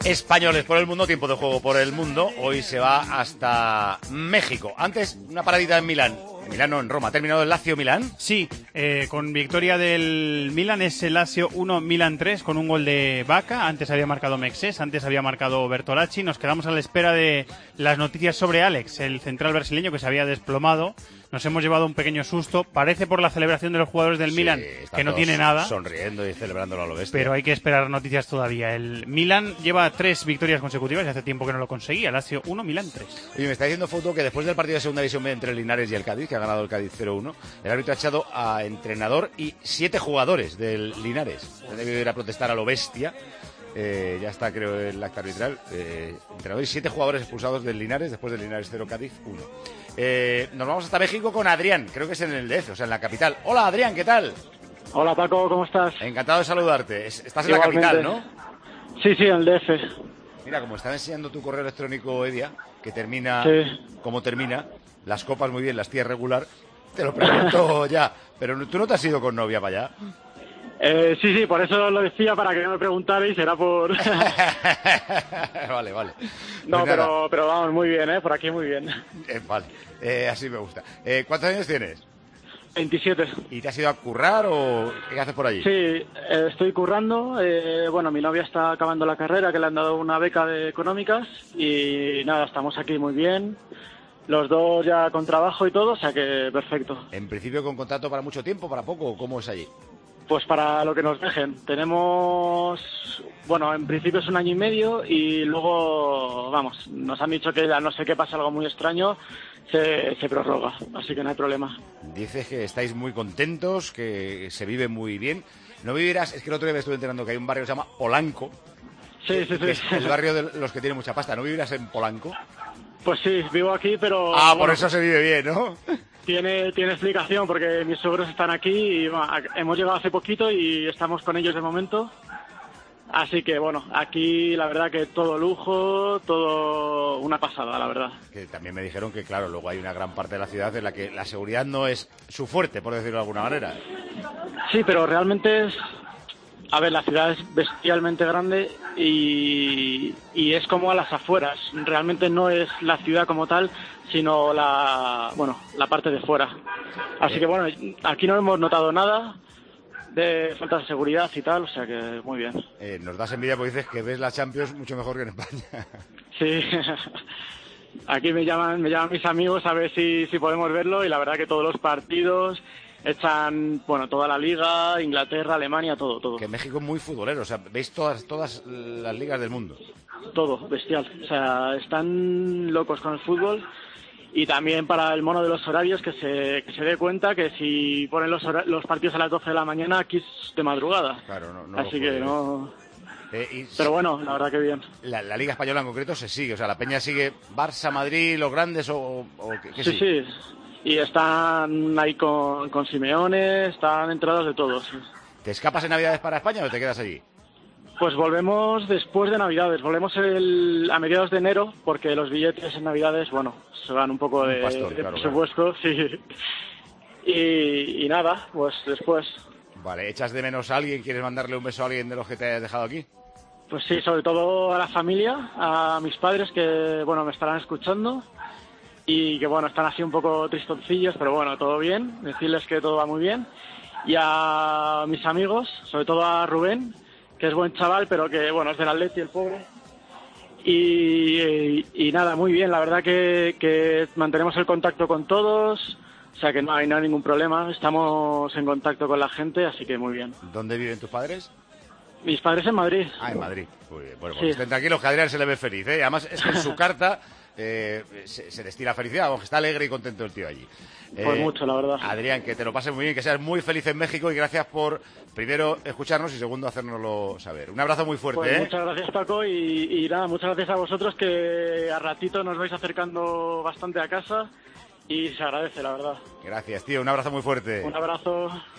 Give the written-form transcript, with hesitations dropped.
españoles por el mundo, tiempo de juego por el mundo. Hoy se va hasta México. Antes, una paradita en Milán. En Milán no, en Roma. ¿Ha terminado el Lazio-Milán? Sí, con victoria del Milán, es el Lazio 1, Milán 3, con un gol de Vaca. Antes había marcado Mexés, antes había marcado Bertolacci. Nos quedamos a la espera de las noticias sobre Alex, el central brasileño que se había desplomado. Nos hemos llevado un pequeño susto. Parece por la celebración de los jugadores del Milán que no tiene nada. Sonriendo y celebrándolo a lo bestia. Pero hay que esperar noticias todavía. El Milán lleva 3 victorias consecutivas y hace tiempo que no lo conseguía. Lazio 1, Milán 3. Oye, me está diciendo Foto que después del partido de segunda división B entre el Linares y el Cádiz, que ha ganado el Cádiz 0-1, el árbitro ha echado a entrenador y 7 jugadores del Linares. Han debido ir a protestar a lo bestia. Ya está, creo, el acta arbitral. Entrenador y 7 jugadores expulsados del Linares, después del Linares 0, Cádiz 1. Nos vamos hasta México con Adrián, creo que es en el DF, o sea, en la capital. Hola, Adrián, ¿qué tal? Hola, Paco, ¿cómo estás? Encantado de saludarte. Estás en Igualmente. la capital, ¿no? Sí, en el DF. Mira, como estaba enseñando tu correo electrónico, Edia, que termina como termina, las copas muy bien, las tías regular, te lo pregunto ya, pero tú no te has ido con novia para allá. Sí, por eso lo decía, para que no me preguntarais, era por... Vale. No, Pues pero vamos, muy bien, por aquí muy bien. Vale, así me gusta. ¿Cuántos años tienes? 27. ¿Y te has ido a currar o qué haces por allí? Sí, estoy currando. Bueno, mi novia está acabando la carrera, que le han dado una beca de económicas, y nada, estamos aquí muy bien. Los dos ya con trabajo y todo, o sea que perfecto. En principio con contrato para mucho tiempo, para poco, ¿cómo es allí? Pues para lo que nos dejen. Tenemos, bueno, en principio es 1 año y medio y luego, vamos, nos han dicho que a no sé qué pasa algo muy extraño, se prorroga, así que no hay problema. Dices que estáis muy contentos, que se vive muy bien. No vivirás, es que el otro día me estuve enterando que hay un barrio que se llama Polanco. Sí. Que es el barrio de los que tienen mucha pasta. ¿No vivirás en Polanco? Pues sí, vivo aquí, pero... Ah, bueno, por eso se vive bien, ¿no? Tiene explicación, porque mis suegros están aquí y bueno, hemos llegado hace poquito y estamos con ellos de momento. Así que bueno, aquí la verdad que todo lujo, todo una pasada, la verdad. Que también me dijeron que, claro, luego hay una gran parte de la ciudad en la que la seguridad no es su fuerte, por decirlo de alguna manera. Sí, pero realmente es... A ver, la ciudad es bestialmente grande y es como a las afueras. Realmente no es la ciudad como tal, sino la parte de fuera. Así que bueno, aquí no hemos notado nada de falta de seguridad y tal, o sea que muy bien. Nos das envidia porque dices que ves la Champions mucho mejor que en España. Sí, aquí me llaman mis amigos a ver si podemos verlo y la verdad que todos los partidos... Echan, bueno, toda la liga, Inglaterra, Alemania, todo. Que México es muy futbolero, o sea, veis todas las ligas del mundo. Todo, bestial. O sea, están locos con el fútbol y también para el mono de los horarios que se dé cuenta que si ponen los partidos a las 12 de la mañana, aquí es de madrugada. Claro, no. Así que no... Pero bueno, la verdad que bien. La Liga Española en concreto se sigue, o sea, la Peña sigue Barça, Madrid, los grandes o ¿qué sí, sigue? Sí. Y están ahí con Simeone, están entrados de todos. ¿Te escapas en Navidades para España o te quedas allí? Pues volvemos después de Navidades, volvemos a mediados de enero, porque los billetes en Navidades, bueno, se van un poco de presupuesto, sí. Y nada, pues después. Vale, ¿echas de menos a alguien? ¿Quieres mandarle un beso a alguien de los que te hayas dejado aquí? Pues sí, sobre todo a la familia, a mis padres que, bueno, me estarán escuchando. Y que bueno, están así un poco tristoncillos, pero bueno, todo bien, decirles que todo va muy bien. Y a mis amigos, sobre todo a Rubén, que es buen chaval, pero que bueno, es del Atleti, el pobre. Y nada, muy bien, la verdad que mantenemos el contacto con todos, o sea que no hay ningún problema, estamos en contacto con la gente, así que muy bien. ¿Dónde viven tus padres? Mis padres en Madrid. Ah, en Madrid. Muy bien. Bueno, pues sí. Estén tranquilos que a Adrián se le ve feliz, ¿eh? Además es que en su carta... se destila felicidad, vamos, que está alegre y contento el tío allí. Pues mucho, la verdad. Adrián, que te lo pases muy bien, que seas muy feliz en México y gracias por, primero, escucharnos y segundo, hacérnoslo saber. Un abrazo muy fuerte, pues muchas gracias, Paco, y nada, muchas gracias a vosotros que a ratito nos vais acercando bastante a casa y se agradece, la verdad. Gracias, tío, un abrazo muy fuerte. Un abrazo.